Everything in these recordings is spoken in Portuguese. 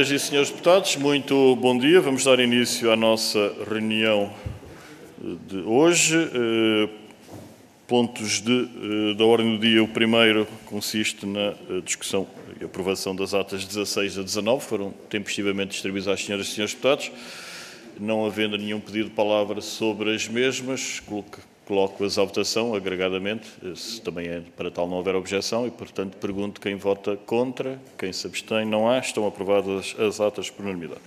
Senhoras e senhores deputados, muito bom dia. Vamos dar início à nossa reunião de hoje. Pontos da ordem do dia. O primeiro consiste na discussão e aprovação das atas 16 a 19. Foram tempestivamente distribuídas às senhoras e senhores deputados. Não havendo nenhum pedido de palavra sobre as mesmas, coloco-as à votação agregadamente, se também para tal não houver objeção, e, portanto, pergunto quem vota contra, quem se abstém, não há. Estão aprovadas as atas por unanimidade.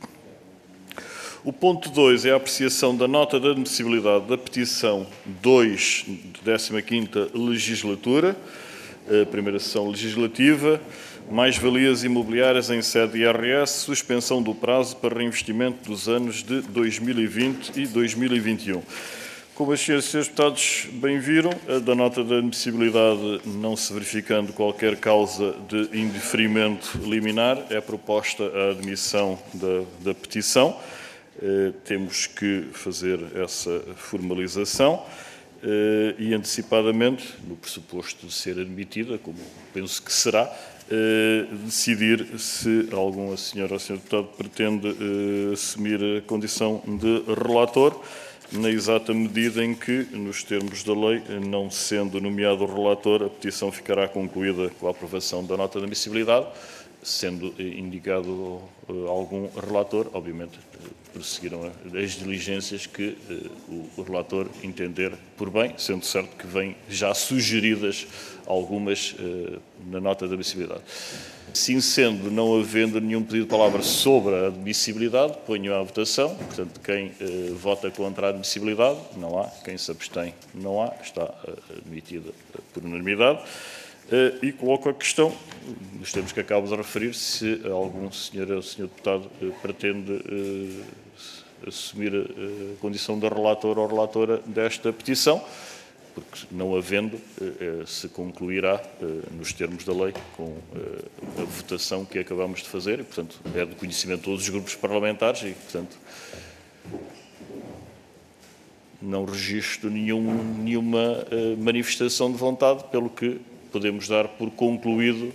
O ponto 2 é a apreciação da nota de admissibilidade da petição 2 de 15ª legislatura, a primeira sessão legislativa, mais-valias imobiliárias em sede IRS, suspensão do prazo para reinvestimento dos anos de 2020 e 2021. Como as senhoras e senhores deputados bem viram, da nota de admissibilidade, não se verificando qualquer causa de indeferimento liminar, é proposta a admissão da petição. Temos que fazer essa formalização e, antecipadamente, no pressuposto de ser admitida, como penso que será, decidir se algum senhor ou senhor deputado pretende assumir a condição de relator, na exata medida em que, nos termos da lei, não sendo nomeado o relator, a petição ficará concluída com a aprovação da nota de admissibilidade. Sendo indicado algum relator, obviamente prosseguirão as diligências que o relator entender por bem, sendo certo que vêm já sugeridas algumas na nota de admissibilidade. Assim sendo, não havendo nenhum pedido de palavra sobre a admissibilidade, ponho à votação. Portanto, quem vota contra a admissibilidade, não há. Quem se abstém, não há. Está admitida por unanimidade. E coloco a questão, nos termos que acabo de referir, se algum senhor ou senhor deputado pretende assumir a condição de relator ou relatora desta petição, porque não havendo, se concluirá, nos termos da lei, com a votação que acabamos de fazer, e, portanto, é do conhecimento de todos os grupos parlamentares e, portanto, não registro nenhuma manifestação de vontade, pelo que podemos dar por concluído.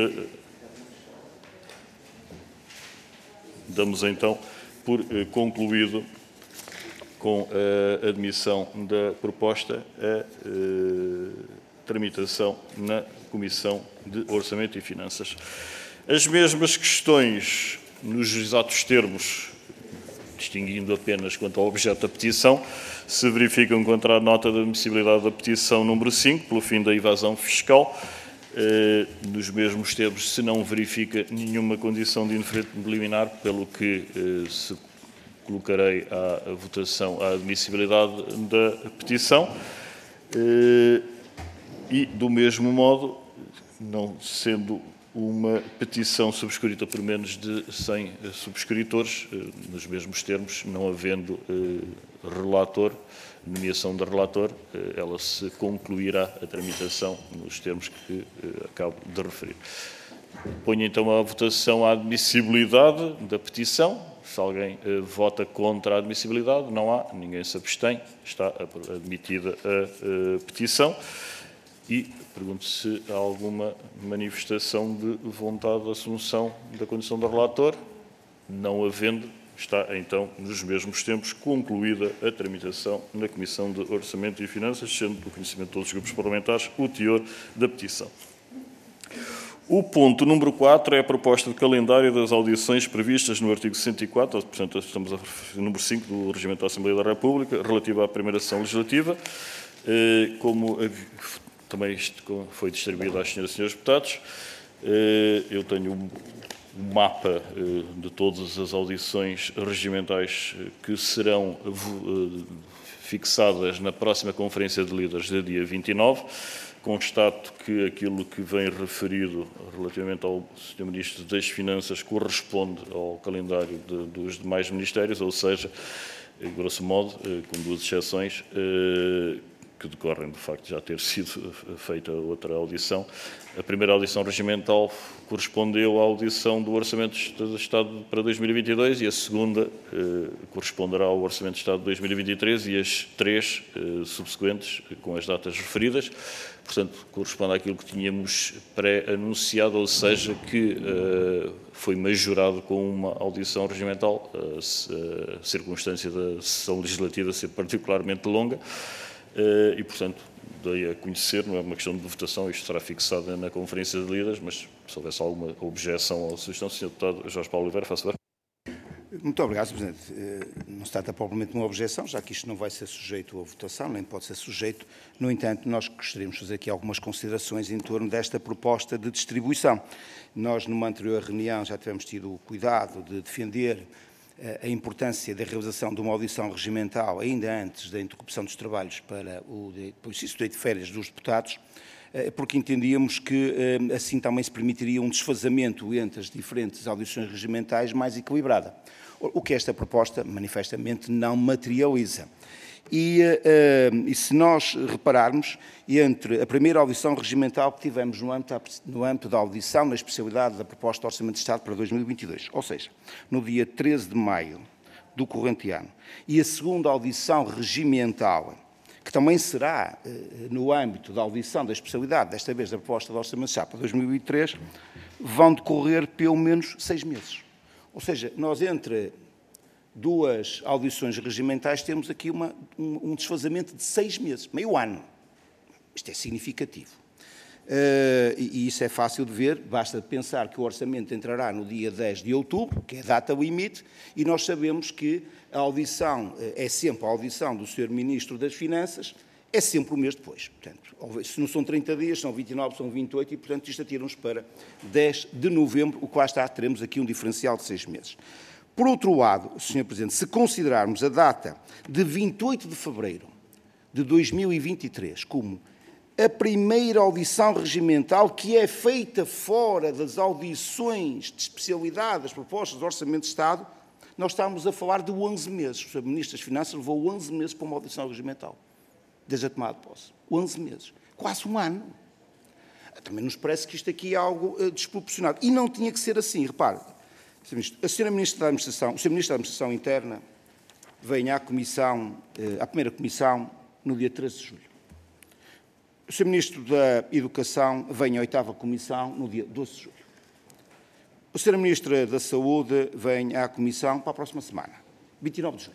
Damos então por concluído com a admissão da proposta a tramitação na Comissão de Orçamento e Finanças. As mesmas questões, nos exatos termos, distinguindo apenas quanto ao objeto da petição, se verificam contra a nota de admissibilidade da petição número 5, pelo fim da evasão fiscal. Nos mesmos termos, se não verifica nenhuma condição de indeferimento liminar, pelo que se colocarei à votação a admissibilidade da petição. E, do mesmo modo, não sendo uma petição subscrita por menos de 100 subscritores, nos mesmos termos, não havendo relator, nomeação de relator, ela se concluirá a tramitação nos termos que acabo de referir. Ponho então à votação a admissibilidade da petição. Se alguém vota contra a admissibilidade, não há, ninguém se abstém, está admitida a petição. E pergunto se há alguma manifestação de vontade de assunção da condição de relator. Não havendo, está então, nos mesmos tempos, concluída a tramitação na Comissão de Orçamento e Finanças, sendo do conhecimento de todos os grupos parlamentares o teor da petição. O ponto número 4 é a proposta de calendário das audições previstas no artigo 104, portanto, estamos a número 5 do Regimento da Assembleia da República, relativa à primeira sessão legislativa. Como também isto foi distribuído às senhoras e senhores deputados, eu tenho um mapa de todas as audições regimentais que serão fixadas na próxima Conferência de Líderes de dia 29. Constato que aquilo que vem referido relativamente ao Sr. Ministro das Finanças corresponde ao calendário dos demais ministérios, ou seja, grosso modo, com duas exceções, que decorrem, de facto, já ter sido feita outra audição. A primeira audição regimental correspondeu à audição do Orçamento de Estado para 2022 e a segunda corresponderá ao Orçamento de Estado de 2023 e as três subsequentes com as datas referidas. Portanto, corresponde àquilo que tínhamos pré-anunciado, ou seja, que foi majorado com uma audição regimental, a circunstância da sessão legislativa ser particularmente longa e, portanto, dei a conhecer, não é uma questão de votação, isto será fixado na Conferência de Líderes, mas se houvesse alguma objeção à sugestão, Sr. Deputado Jorge Paulo Oliveira, faça favor. Muito obrigado, Sr. Presidente. Não se trata propriamente de uma objeção, já que isto não vai ser sujeito a votação, nem pode ser sujeito. No entanto, nós gostaríamos de fazer aqui algumas considerações em torno desta proposta de distribuição. Nós, numa anterior reunião, já tivemos tido o cuidado de defender a importância da realização de uma audição regimental ainda antes da interrupção dos trabalhos para o exercício de férias dos deputados, porque entendíamos que assim também se permitiria um desfazamento entre as diferentes audições regimentais mais equilibrada, o que esta proposta manifestamente não materializa. E se nós repararmos, entre a primeira audição regimental que tivemos no âmbito da audição na especialidade da proposta de Orçamento de Estado para 2022, ou seja, no dia 13 de maio do corrente ano, e a segunda audição regimental, que também será no âmbito da audição da especialidade, desta vez da proposta de Orçamento de Estado para 2023, vão decorrer pelo menos 6 meses. Ou seja, nós entre duas audições regimentais temos aqui um desfazamento de 6 meses, meio ano. Isto é significativo. E isso é fácil de ver, basta pensar que o orçamento entrará no dia 10 de outubro, que é a data limite, e nós sabemos que a audição é sempre a audição do Sr. Ministro das Finanças, é sempre o mês depois. Portanto, se não são 30 dias, são 29, são 28, e, portanto, isto atira-nos para 10 de novembro, o que lá está, teremos aqui um diferencial de 6 meses. Por outro lado, Sr. Presidente, se considerarmos a data de 28 de fevereiro de 2023 como a primeira audição regimental que é feita fora das audições de especialidade das propostas do Orçamento de Estado, nós estamos a falar de 11 meses. O Sr. Ministro das Finanças levou 11 meses para uma audição regimental, desde a tomada de posse. 11 meses. Quase um ano. Também nos parece que isto aqui é algo desproporcionado. E não tinha que ser assim. Repare, a Sra. Ministra da Administração, o Sr. Ministro da Administração Interna vem à primeira comissão no dia 13 de julho. O Sr. Ministro da Educação vem à 8ª comissão no dia 12 de julho. A Sra. Ministra da Saúde vem à comissão para a próxima semana, 29 de junho.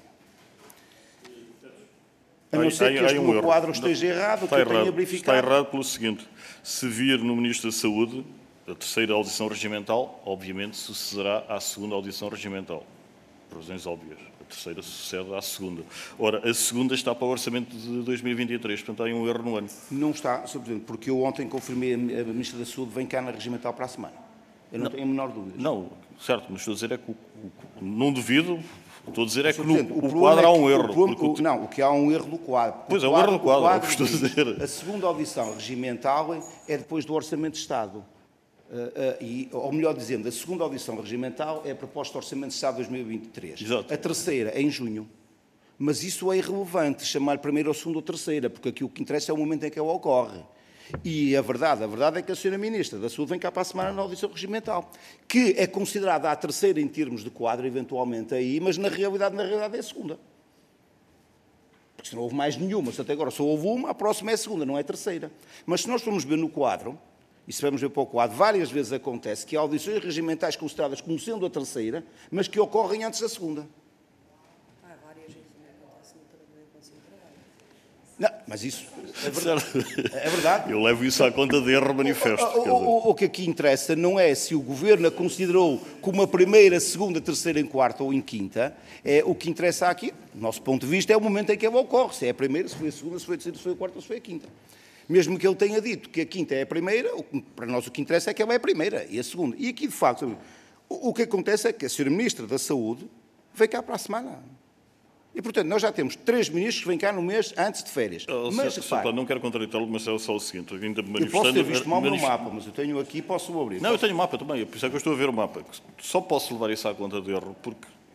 A não ser que este meu quadro esteja errado, que eu tenha verificado. Está errado pelo seguinte: se vir no Ministro da Saúde a terceira audição regimental, obviamente sucederá à segunda audição regimental, por razões óbvias. A terceira sucede à segunda. Ora, a segunda está para o Orçamento de 2023, portanto há um erro no ano. Não está, Sr. Presidente, porque eu ontem confirmei a Ministra da Saúde vem cá na regimental para a semana. Eu não tenho a menor dúvida. Não, certo, mas estou a dizer é que não duvido, estou a dizer é que no quadro há um erro. Não, o que há um erro do quadro. Pois é, um erro do quadro, é o que estou a dizer. A segunda audição regimental é depois do Orçamento de Estado. Ou melhor dizendo, a segunda audição regimental é a proposta de Orçamento de Estado de 2023. Exato. A terceira é em junho. Mas isso é irrelevante, chamar primeira ou segunda ou terceira, porque aqui o que interessa é o momento em que ela ocorre. E a verdade é que a Sra. Ministra da Saúde vem cá para a semana na audição regimental, que é considerada a terceira em termos de quadro, eventualmente aí, mas na realidade é a segunda. Porque se não houve mais nenhuma, se até agora só houve uma, a próxima é a segunda, não é a terceira. Mas se nós formos ver no quadro, e se vamos ver para o quadro, várias vezes acontece que há audições regimentais consideradas como sendo a terceira, mas que ocorrem antes da segunda. Várias vezes acontece, não também considerar. Não, mas isso é verdade. Eu levo isso à conta de erro manifesto. O que aqui interessa não é se o Governo a considerou como a primeira, segunda, terceira, em quarta ou em quinta. O que interessa aqui, do nosso ponto de vista, é o momento em que ela ocorre. Se é a primeira, se foi a segunda, se foi a terceira, se foi a quarta ou se foi a quinta. Mesmo que ele tenha dito que a quinta é a primeira, para nós o que interessa é que ela é a primeira e a segunda. E aqui, de facto, o que acontece é que a Sra. Ministra da Saúde vem cá para a semana. E, portanto, nós já temos 3 ministros que vêm cá no mês antes de férias. Mas, repare, não quero contraditá-lo, mas é só o seguinte. Eu posso ter visto mal o meu mapa, mas eu tenho aqui, posso abrir. Não, eu tenho mapa também, por isso é que eu estou a ver o mapa. Só posso levar isso à conta de erro, porque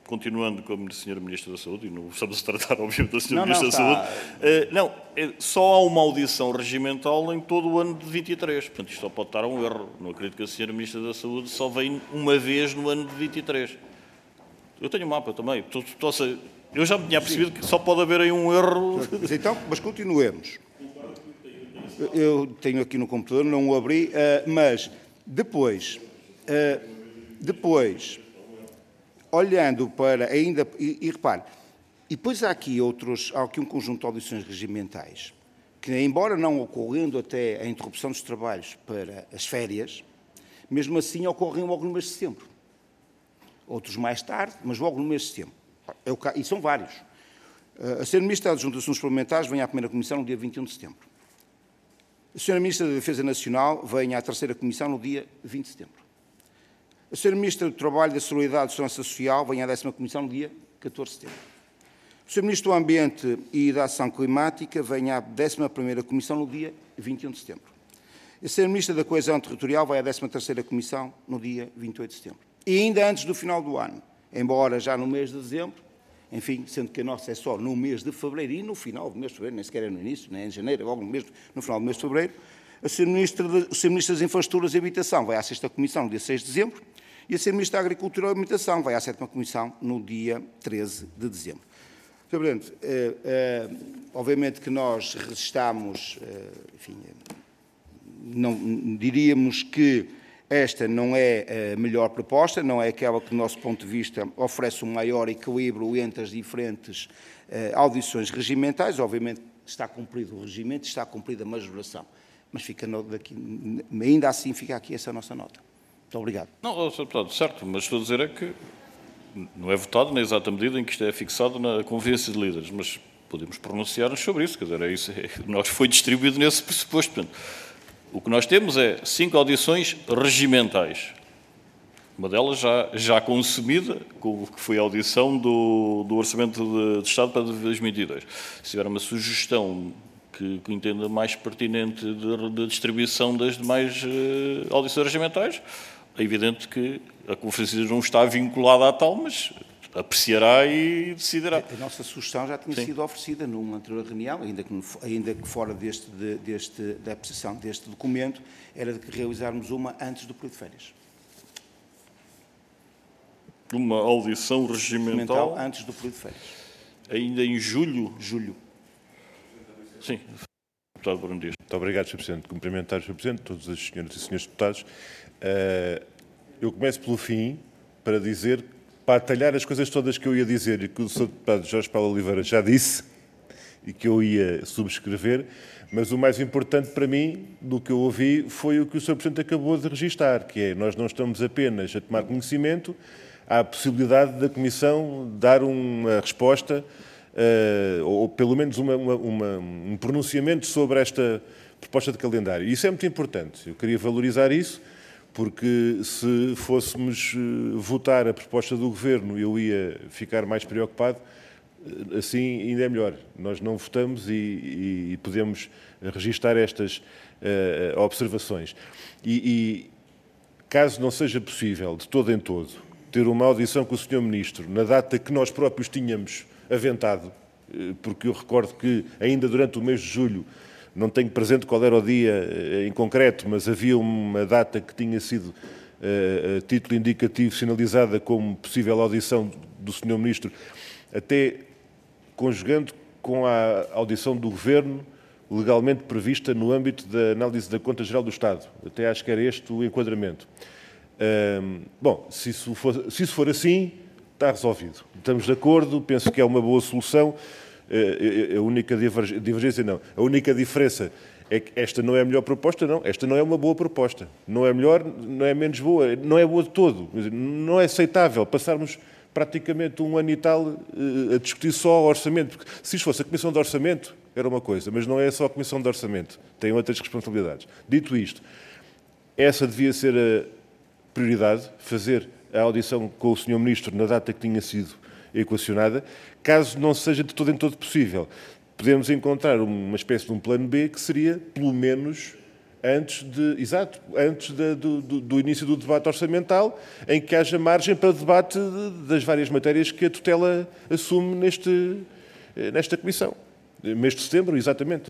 continuando com a Sra. Ministra da Saúde, e não estamos a tratar, obviamente, da Sra. Não, Ministra não, da Saúde, só há uma audição regimental em todo o ano de 23. Portanto, isto só pode estar a um erro. Não acredito que a Sra. Ministra da Saúde só vem uma vez no ano de 23. Eu tenho um mapa também. Eu já me tinha percebido que só pode haver aí um erro. Mas continuemos. Eu tenho aqui no computador, não o abri, mas depois, olhando para ainda, e repare, e depois há aqui um conjunto de audições regimentais, que embora não ocorrendo até a interrupção dos trabalhos para as férias, mesmo assim ocorrem logo no mês de setembro. Outros mais tarde, mas logo no mês de setembro. E são vários. A Sra. Ministra das Assuntos Parlamentares vem à primeira comissão no dia 21 de setembro. A Sra. Ministra da Defesa Nacional vem à terceira comissão no dia 20 de setembro. A Sra. Ministra do Trabalho, da Solidariedade e da Segurança Social vem à 10ª comissão no dia 14 de setembro. O Sr. Ministro do Ambiente e da Ação Climática vem à 11ª comissão no dia 21 de setembro. A Sra. Ministra da Coesão Territorial vai à 13ª comissão no dia 28 de setembro. E ainda antes do final do ano, embora já no mês de dezembro, enfim, sendo que a nossa é só no mês de fevereiro e no final do mês de fevereiro, nem sequer é no início, nem em janeiro, é logo no final do mês de fevereiro, o Sr. Ministro das Infraestruturas e Habitação vai à 6ª comissão no dia 6 de dezembro e a Sra. Ministra da Agricultura e Alimentação vai à 7ª comissão no dia 13 de dezembro. Sr. Presidente, obviamente que nós resistamos, enfim, não diríamos que esta não é a melhor proposta, não é aquela que, do nosso ponto de vista, oferece um maior equilíbrio entre as diferentes audições regimentais. Obviamente está cumprido o regimento, está cumprida a majoração, mas ainda assim fica aqui essa nossa nota. Muito obrigado. Não, Sr. Deputado, certo, mas estou a dizer é que não é votado na exata medida em que isto é fixado na Conferência de Líderes, mas podemos pronunciar-nos sobre isso, quer dizer, nós foi distribuído nesse pressuposto. Portanto, o que nós temos é 5 audições regimentais. Uma delas já consumida, que foi a audição do Orçamento de Estado para 2022. Se tiver uma sugestão que entenda mais pertinente de distribuição das demais audições regimentares, é evidente que a Conferência não está vinculada a tal, mas apreciará e decidirá. A nossa sugestão já tinha sido oferecida numa anterior reunião, ainda que fora da apreciação deste documento, era de que realizarmos uma antes do período de férias. Uma audição regimental antes do período de férias. Ainda em julho? Julho. Sim. Deputado Bruno Dias. Muito obrigado, Sr. Presidente. Cumprimentar, Sr. Presidente, todas as senhoras e senhores deputados. Eu começo pelo fim para dizer, para atalhar as coisas todas que eu ia dizer e que o Sr. Deputado Jorge Paulo Oliveira já disse e que eu ia subscrever, mas o mais importante para mim do que eu ouvi foi o que o Sr. Presidente acabou de registar, que é, nós não estamos apenas a tomar conhecimento, há a possibilidade da Comissão dar uma resposta, ou pelo menos um pronunciamento sobre esta proposta de calendário. E isso é muito importante. Eu queria valorizar isso, porque se fôssemos votar a proposta do Governo, eu ia ficar mais preocupado. Assim ainda é melhor. Nós não votamos e podemos registar estas observações. E caso não seja possível, de todo em todo, ter uma audição com o Sr. Ministro na data que nós próprios tínhamos aventado, porque eu recordo que ainda durante o mês de julho, não tenho presente qual era o dia em concreto, mas havia uma data que tinha sido a título indicativo sinalizada como possível audição do Sr. Ministro, até conjugando com a audição do Governo legalmente prevista no âmbito da análise da Conta Geral do Estado. Até acho que era este o enquadramento. Bom, se isso for assim, está resolvido. Estamos de acordo, penso que é uma boa solução. A única divergência não. A única diferença é que esta não é a melhor proposta, não. Esta não é uma boa proposta. Não é melhor, não é menos boa, não é boa de todo. Não é aceitável passarmos praticamente um ano e tal a discutir só o orçamento. Porque se isto fosse a Comissão de Orçamento, era uma coisa, mas não é só a Comissão de Orçamento. Tem outras responsabilidades. Dito isto, essa devia ser a prioridade, fazer a audição com o Sr. Ministro na data que tinha sido equacionada. Caso não seja de todo em todo possível, podemos encontrar uma espécie de um plano B que seria, pelo menos, antes do início do debate orçamental, em que haja margem para debate das várias matérias que a tutela assume nesta Comissão. Mês de setembro, exatamente.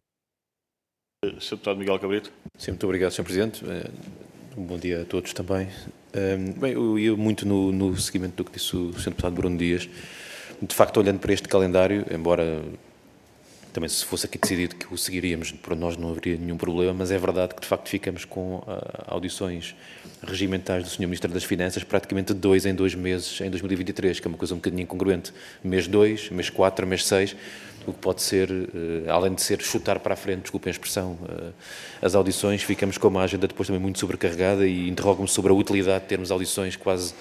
Sr. Deputado Miguel Cabrito. Sim, muito obrigado, Sr. Presidente. Um bom dia a todos também. Bem, eu ia muito no seguimento do que disse o Sr. Deputado Bruno Dias. De facto, olhando para este calendário, embora também se fosse aqui decidido que o seguiríamos, para nós não haveria nenhum problema, mas é verdade que de facto ficamos com audições regimentais do Sr. Ministro das Finanças praticamente de 2 em 2 meses em 2023, que é uma coisa um bocadinho incongruente. Mês 2, mês 4, mês 6, o que pode ser, além de ser chutar para a frente, desculpem a expressão, as audições, ficamos com uma agenda depois também muito sobrecarregada e interrogo-me sobre a utilidade de termos audições quase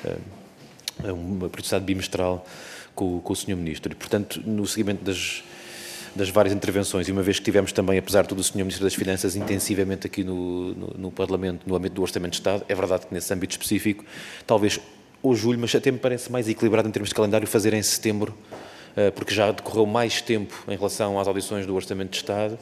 uma periodicidade bimestral com o Sr. Ministro. E, portanto, no seguimento das várias intervenções, e uma vez que tivemos também, apesar de tudo, o Sr. Ministro das Finanças intensivamente aqui no Parlamento, no âmbito do Orçamento de Estado, é verdade que nesse âmbito específico, talvez ou julho, mas até me parece mais equilibrado em termos de calendário fazer em setembro, porque já decorreu mais tempo em relação às audições do Orçamento de Estado,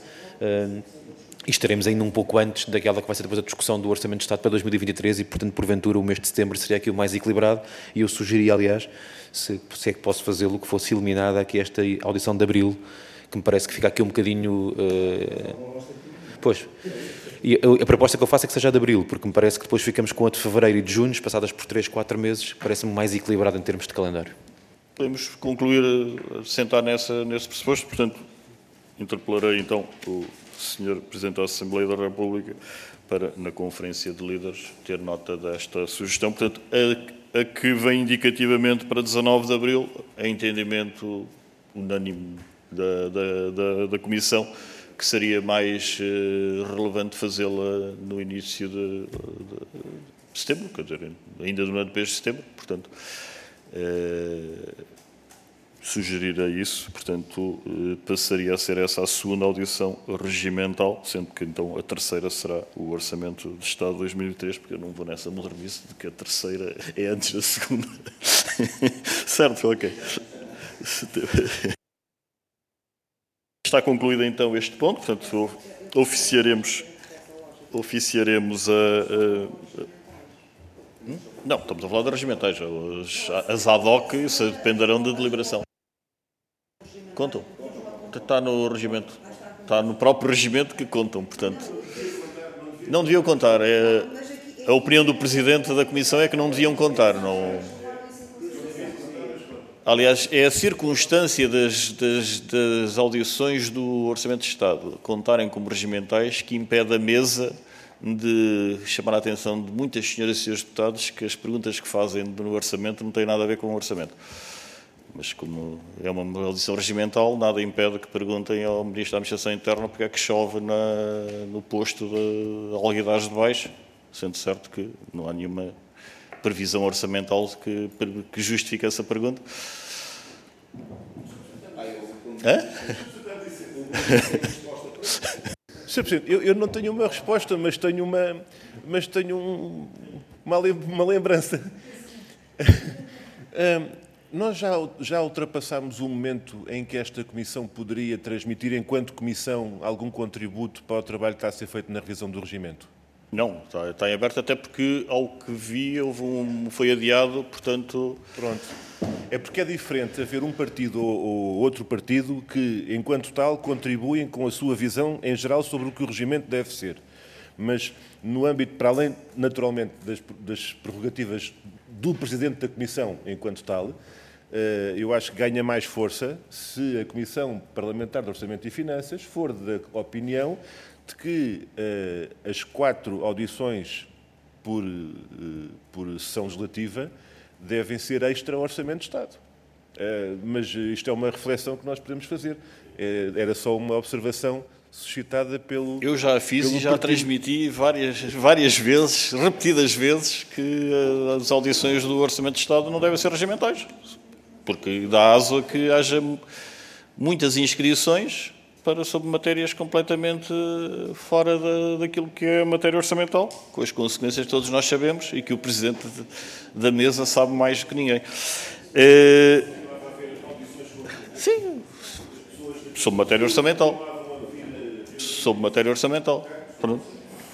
e estaremos ainda um pouco antes daquela que vai ser depois a discussão do Orçamento de Estado para 2023 e, portanto, porventura, o mês de setembro seria aqui o mais equilibrado e eu sugeri, aliás, se é que posso fazê-lo, que fosse eliminada aqui esta audição de abril, que me parece que fica aqui um bocadinho... Pois, e a proposta que eu faço é que seja a de abril, porque me parece que depois ficamos com a de fevereiro e de junho, passadas por 3, 4 meses, parece-me mais equilibrado em termos de calendário. Podemos concluir, sentar nesse pressuposto, portanto, interpelarei então o Sr. Presidente da Assembleia da República para, na Conferência de Líderes, ter nota desta sugestão. Portanto, a que vem indicativamente para 19 de abril, é entendimento unânime da Comissão, que seria mais relevante fazê-la no início de setembro, quer dizer, ainda durante o mês de setembro, portanto, sugerirei isso, portanto, passaria a ser essa a segunda audição regimental, sendo que então a terceira será o Orçamento de Estado de 2003, porque eu não vou nessa modernice de que a terceira é antes da segunda. Certo, ok. Está concluído então este ponto, portanto, oficiaremos Não, estamos a falar de regimentais. As ad hoc dependerão da deliberação. Contam. Está no regimento. Está no próprio regimento que contam, portanto. Não deviam contar. A opinião do Presidente da Comissão é que não deviam contar. Não... Aliás, é a circunstância das audições do Orçamento de Estado contarem como regimentais que impede a mesa de chamar a atenção de muitas senhoras e senhores deputados que as perguntas que fazem no Orçamento não têm nada a ver com o Orçamento. Mas como é uma audição regimental, nada impede que perguntem ao Ministro da Administração Interna porque é que chove no posto de Alguidares de Baixo, sendo certo que não há nenhuma previsão orçamental que justifique essa pergunta. Hã? Sr. Presidente, eu não tenho uma resposta, mas tenho uma lembrança. Nós já ultrapassámos o momento em que esta Comissão poderia transmitir, enquanto Comissão, algum contributo para o trabalho que está a ser feito na revisão do regimento? Não, está em aberto, até porque, ao que vi, foi adiado, portanto... Pronto. É porque é diferente haver um partido ou outro partido que, enquanto tal, contribuem com a sua visão em geral sobre o que o regimento deve ser. Mas, no âmbito, para além, naturalmente, das prerrogativas do Presidente da Comissão, enquanto tal, eu acho que ganha mais força se a Comissão Parlamentar de Orçamento e Finanças for da opinião de que as 4 audições por sessão legislativa devem ser extra-orçamento de Estado. Mas isto é uma reflexão que nós podemos fazer. Era só uma observação suscitada pelo... Eu já a fiz e já transmiti várias vezes, repetidas vezes, que as audições do Orçamento de Estado não devem ser regimentais. Porque dá aso a que haja muitas inscrições sobre matérias completamente fora daquilo que é a matéria orçamental, com as consequências que todos nós sabemos e que o Presidente da Mesa sabe mais do que ninguém. Sim, sobre matéria orçamental. Sobre matéria orçamental. Pronto.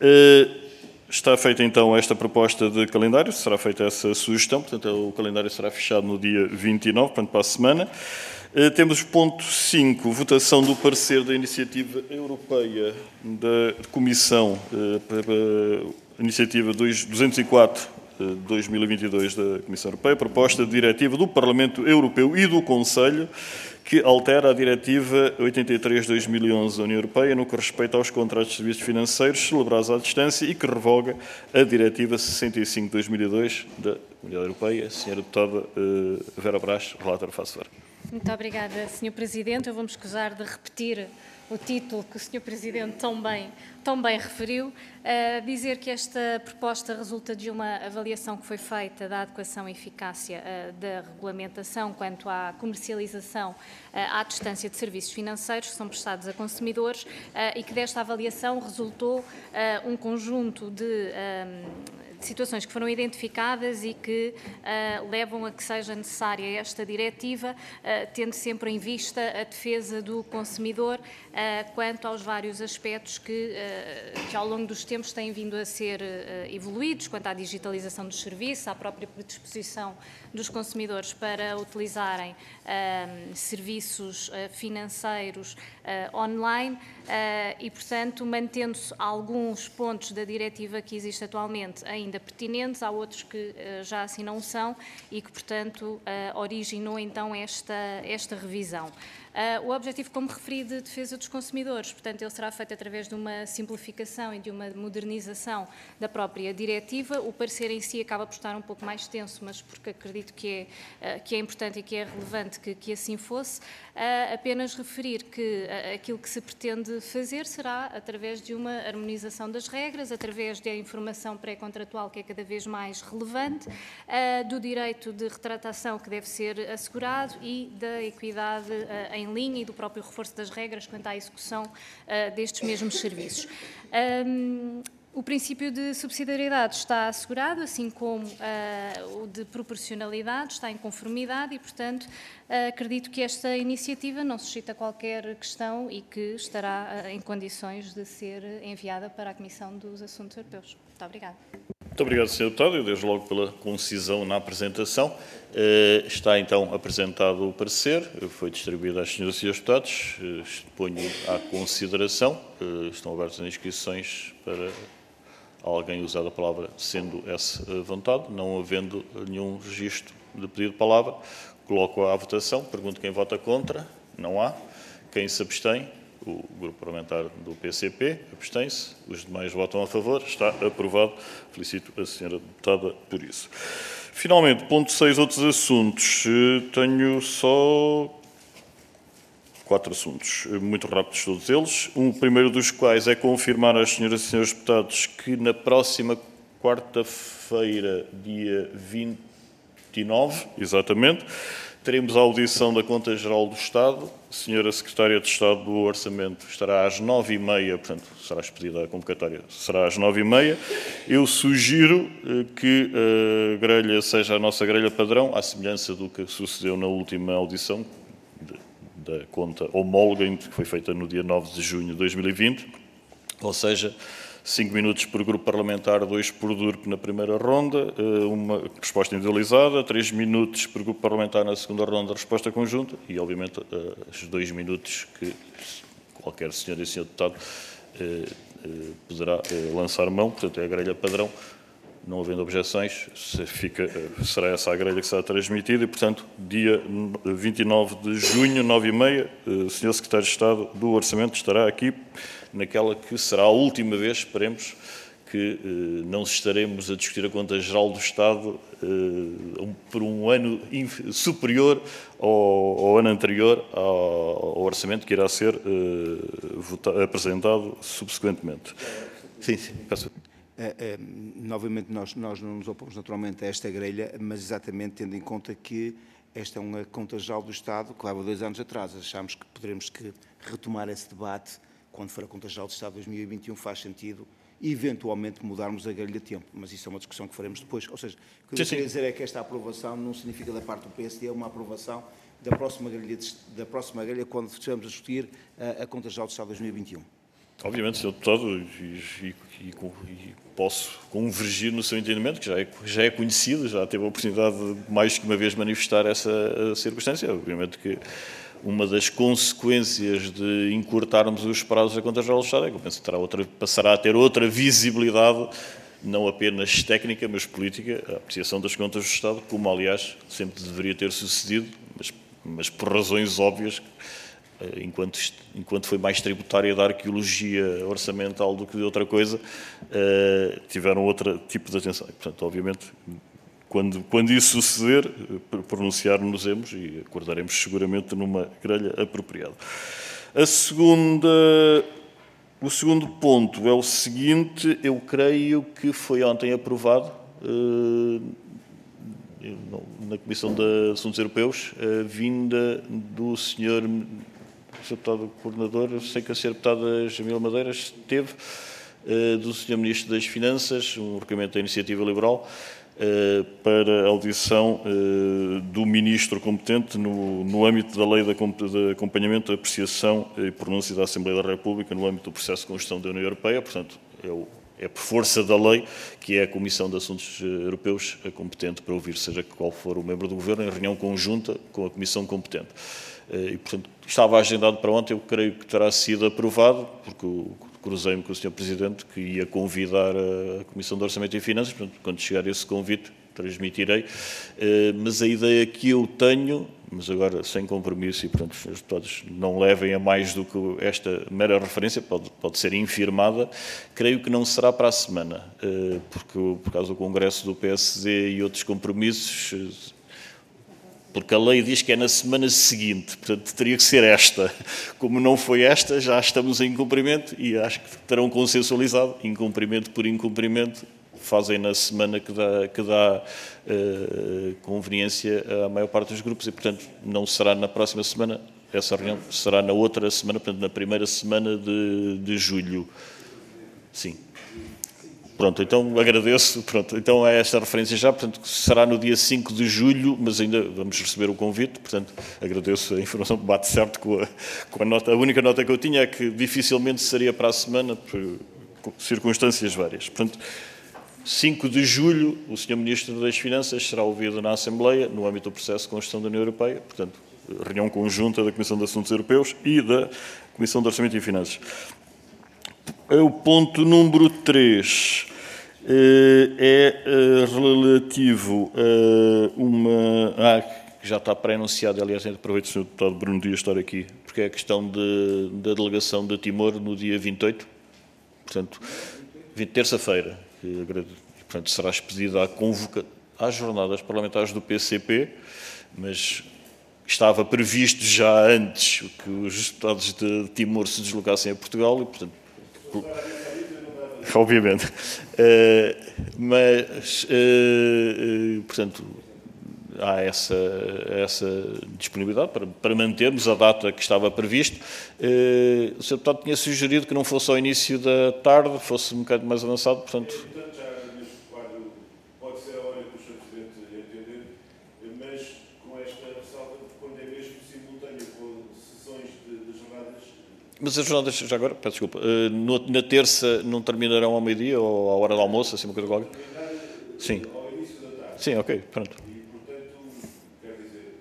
Está feita então esta proposta de calendário, será feita essa sugestão, portanto o calendário será fechado no dia 29, portanto para a semana. Temos ponto 5, votação do parecer da Iniciativa Europeia da Comissão, Iniciativa 204/2022 da Comissão Europeia, proposta de diretiva do Parlamento Europeu e do Conselho, que altera a Diretiva 83/2011 da União Europeia no que respeita aos contratos de serviços financeiros celebrados à distância e que revoga a Diretiva 65/2002 da União Europeia. Senhora Deputada Vera Brás, relatora, faço favor. Muito obrigada, Sr. Presidente. Eu vou-me escusar de repetir o título que o Sr. Presidente tão bem referiu, dizer que esta proposta resulta de uma avaliação que foi feita da adequação e eficácia da regulamentação quanto à comercialização à distância de serviços financeiros que são prestados a consumidores e que desta avaliação resultou um conjunto de situações que foram identificadas e que levam a que seja necessária esta diretiva, tendo sempre em vista a defesa do consumidor quanto aos vários aspectos que ao longo dos tempos têm vindo a ser evoluídos, quanto à digitalização dos serviços, à própria predisposição dos consumidores para utilizarem serviços financeiros online e, portanto, mantendo-se alguns pontos da diretiva que existe atualmente ainda pertinentes, há outros que já assim não são e que, portanto, originou então esta revisão. O objetivo, como referi, de defesa dos consumidores, portanto, ele será feito através de uma simplificação e de uma modernização da própria diretiva. O parecer em si acaba por estar um pouco mais extenso, mas porque acredito que é importante e que é relevante que assim fosse. Apenas referir que aquilo que se pretende fazer será através de uma harmonização das regras, através da informação pré-contratual que é cada vez mais relevante, do direito de retratação que deve ser assegurado e da equidade em linha e do próprio reforço das regras quanto à execução destes mesmos serviços. O princípio de subsidiariedade está assegurado, assim como o de proporcionalidade está em conformidade e, portanto, acredito que esta iniciativa não suscita qualquer questão e que estará em condições de ser enviada para a Comissão dos Assuntos Europeus. Muito obrigada. Muito obrigado, Sr. Deputado, e desde logo pela concisão na apresentação. Está então apresentado o parecer, foi distribuído às senhoras e senhores deputados, ponho à consideração, estão abertas as inscrições para alguém usar a palavra, sendo essa vontade, não havendo nenhum registro de pedido de palavra, coloco à votação, pergunto quem vota contra, não há, quem se abstém. O grupo parlamentar do PCP abstém-se, os demais votam a favor, está aprovado. Felicito a senhora deputada por isso. Finalmente, ponto 6, outros assuntos. Tenho só 4 assuntos, muito rápidos todos eles. O primeiro dos quais é confirmar às senhoras e senhores deputados que na próxima quarta-feira, dia 29, exatamente, teremos a audição da Conta Geral do Estado. A senhora Secretária de Estado do Orçamento estará às 9h30, portanto, será expedida a convocatória, será às 9h30. Eu sugiro que a grelha seja a nossa grelha padrão, à semelhança do que sucedeu na última audição da conta homóloga, que foi feita no dia 9 de junho de 2020, ou seja, 5 minutos por grupo parlamentar, 2 por DURP na primeira ronda, uma resposta individualizada, 3 minutos por grupo parlamentar na segunda ronda, resposta conjunta e, obviamente, os 2 minutos que qualquer senhor e senhor deputado poderá lançar mão, portanto é a grelha padrão. Não havendo objeções, será essa a grelha que será transmitida e, portanto, dia 29 de junho, 9h30, o Sr. Secretário de Estado do Orçamento estará aqui naquela que será a última vez, esperemos, que não estaremos a discutir a Conta Geral do Estado por um ano superior ao ano anterior ao Orçamento que irá ser apresentado subsequentemente. Sim, peço. Novamente, nós não nos opomos naturalmente a esta grelha, mas exatamente tendo em conta que esta é uma Conta Geral do Estado que leva 2 anos atrás. Achámos que poderemos retomar esse debate quando for a Conta Geral do Estado de 2021, faz sentido eventualmente mudarmos a grelha de tempo, mas isso é uma discussão que faremos depois. Ou seja, o que eu queria dizer é que esta aprovação não significa da parte do PSD, é uma aprovação da próxima grelha quando estivermos a discutir a Conta Geral do Estado de 2021. Obviamente, Sr. Deputado, e posso convergir no seu entendimento, que já é conhecido, já teve a oportunidade de mais que uma vez manifestar essa circunstância. Obviamente que uma das consequências de encurtarmos os prazos da Conta-Geral do Estado é que passará a ter outra visibilidade, não apenas técnica, mas política, a apreciação das contas do Estado, como, aliás, sempre deveria ter sucedido, mas por razões óbvias, enquanto foi mais tributária da arqueologia orçamental do que de outra coisa, tiveram outro tipo de atenção. E, portanto, obviamente, quando isso suceder, pronunciar-nos-emos e acordaremos seguramente numa grelha apropriada. O segundo ponto é o seguinte: eu creio que foi ontem aprovado na Comissão de Assuntos Europeus a vinda do Sr. Deputado Coordenador, eu sei que a Sra. Deputada Jamila Madeiras esteve, do Sr. Ministro das Finanças, um requerimento da Iniciativa Liberal, para a audição do Ministro competente no âmbito da Lei de Acompanhamento, Apreciação e Pronúncia da Assembleia da República no âmbito do processo de construção da União Europeia. Portanto, é por força da lei que é a Comissão de Assuntos Europeus competente para ouvir, seja qual for o membro do Governo, em reunião conjunta com a Comissão competente. E, portanto, estava agendado para ontem, eu creio que terá sido aprovado, porque cruzei-me com o Sr. Presidente, que ia convidar a Comissão de Orçamento e Finanças, portanto, quando chegar esse convite, transmitirei. Mas a ideia que eu tenho, mas agora sem compromisso, e portanto os senhores deputados não levem a mais do que esta mera referência, pode ser infirmada, creio que não será para a semana, porque por causa do Congresso do PSD e outros compromissos, porque a lei diz que é na semana seguinte, portanto teria que ser esta. Como não foi esta, já estamos em incumprimento e acho que terão consensualizado, incumprimento por incumprimento, fazem na semana que dá conveniência à maior parte dos grupos e, portanto, não será na próxima semana, essa reunião será na outra semana, portanto, na primeira semana de julho. Sim. Pronto, então agradeço. Pronto, então é esta referência já, portanto, será no dia 5 de julho, mas ainda vamos receber o convite, portanto, agradeço a informação, bate certo com a nota. A única nota que eu tinha é que dificilmente seria para a semana, por circunstâncias várias. Portanto, 5 de julho, o Sr. Ministro das Finanças será ouvido na Assembleia, no âmbito do processo de construção da União Europeia, portanto, reunião conjunta da Comissão de Assuntos Europeus e da Comissão de Orçamento e Finanças. O ponto número 3 é relativo a uma... que já está pré-anunciado, aliás, aproveito o Sr. Deputado Bruno Dias estar aqui, porque é a questão da delegação de Timor no dia 28, portanto, terça-feira, portanto, será expedida a convocatória às jornadas parlamentares do PCP, mas estava previsto já antes que os deputados de Timor se deslocassem a Portugal e, portanto, obviamente, mas, portanto, há essa disponibilidade para mantermos a data que estava previsto. O Sr. Deputado tinha sugerido que não fosse ao início da tarde, fosse um bocado mais avançado, portanto... Pode ser a hora que o Sr. Presidente entender, mas com esta ressalva, quando é mesmo simultâneo com sessões de jornadas... Mas as jornadas, já agora, peço desculpa, na terça não terminarão ao meio-dia ou à hora do almoço, assim uma coisa qualquer? Sim. Ao início da tarde. Sim, ok, pronto. E, portanto, quer dizer...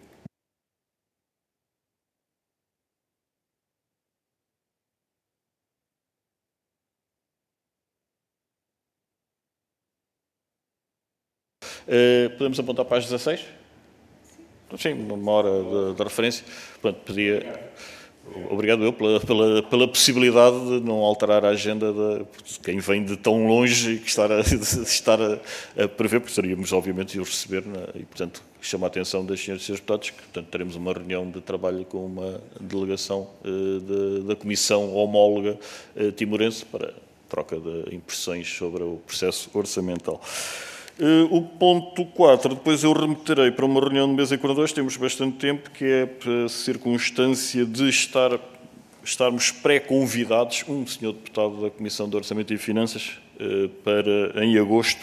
Podemos apontar para as 16? Sim, uma hora de referência. Pronto, pedia... Obrigado eu pela possibilidade de não alterar a agenda de quem vem de tão longe e que estar a prever, porque estaríamos, obviamente, a receber, e, portanto, chama a atenção das senhoras e senhores deputados, que, portanto, teremos uma reunião de trabalho com uma delegação da Comissão Homóloga Timorense para troca de impressões sobre o processo orçamental. O ponto 4, depois eu remeterei para uma reunião de mesa e coordenadores, temos bastante tempo, que é a circunstância de estarmos pré-convidados, um senhor deputado da Comissão de Orçamento e Finanças, para em agosto,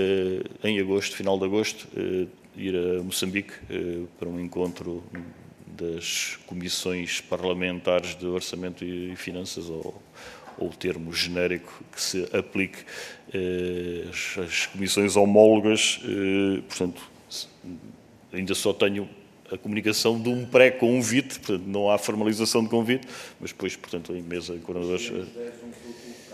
final de agosto, ir a Moçambique para um encontro das comissões parlamentares de Orçamento e Finanças, ou o termo genérico que se aplique às comissões homólogas. Portanto, ainda só tenho a comunicação de um pré-convite, portanto, não há formalização de convite, mas depois, portanto, em mesa, em coordenadores...